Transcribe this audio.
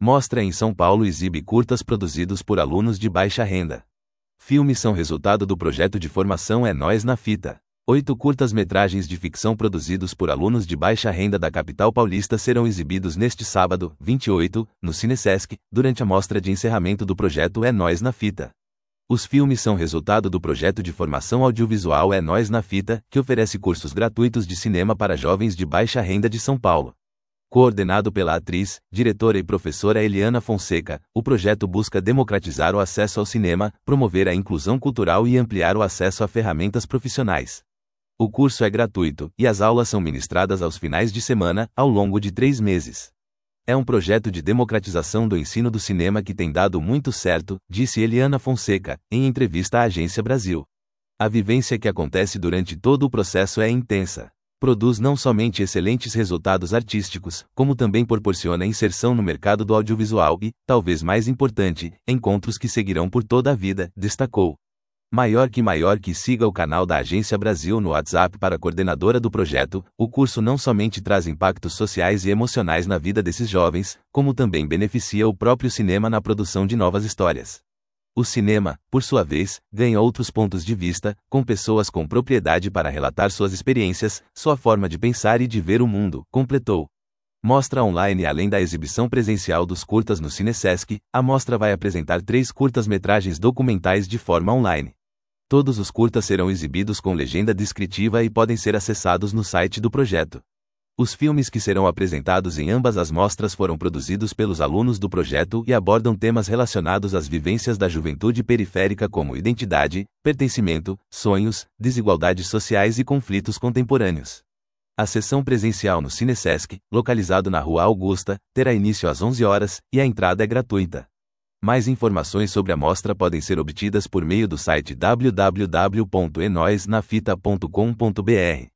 Mostra em São Paulo exibe curtas produzidos por alunos de baixa renda. Filmes são resultado do projeto de formação É Nós na Fita. 8 curtas-metragens de ficção produzidos por alunos de baixa renda da capital paulista serão exibidos neste sábado, 28, no Cinesesc, durante a mostra de encerramento do projeto É Nós na Fita. Os filmes são resultado do projeto de formação audiovisual É Nós na Fita, que oferece cursos gratuitos de cinema para jovens de baixa renda de São Paulo. Coordenado pela atriz, diretora e professora Eliana Fonseca, o projeto busca democratizar o acesso ao cinema, promover a inclusão cultural e ampliar o acesso a ferramentas profissionais. O curso é gratuito, e as aulas são ministradas aos finais de semana, ao longo de 3 meses. É um projeto de democratização do ensino do cinema que tem dado muito certo, disse Eliana Fonseca, em entrevista à Agência Brasil. A vivência que acontece durante todo o processo é intensa. Produz não somente excelentes resultados artísticos, como também proporciona inserção no mercado do audiovisual e, talvez mais importante, encontros que seguirão por toda a vida, destacou. Maior que siga o canal da Agência Brasil no WhatsApp para a coordenadora do projeto. O curso não somente traz impactos sociais e emocionais na vida desses jovens, como também beneficia o próprio cinema na produção de novas histórias. O cinema, por sua vez, ganha outros pontos de vista, com pessoas com propriedade para relatar suas experiências, sua forma de pensar e de ver o mundo, completou. Mostra online. Além da exibição presencial dos curtas no Cinesesc, a mostra vai apresentar 3 curtas-metragens documentais de forma online. Todos os curtas serão exibidos com legenda descritiva e podem ser acessados no site do projeto. Os filmes que serão apresentados em ambas as mostras foram produzidos pelos alunos do projeto e abordam temas relacionados às vivências da juventude periférica como identidade, pertencimento, sonhos, desigualdades sociais e conflitos contemporâneos. A sessão presencial no Cinesesc, localizado na Rua Augusta, terá início às 11 horas, e a entrada é gratuita. Mais informações sobre a mostra podem ser obtidas por meio do site www.enoisnafita.com.br.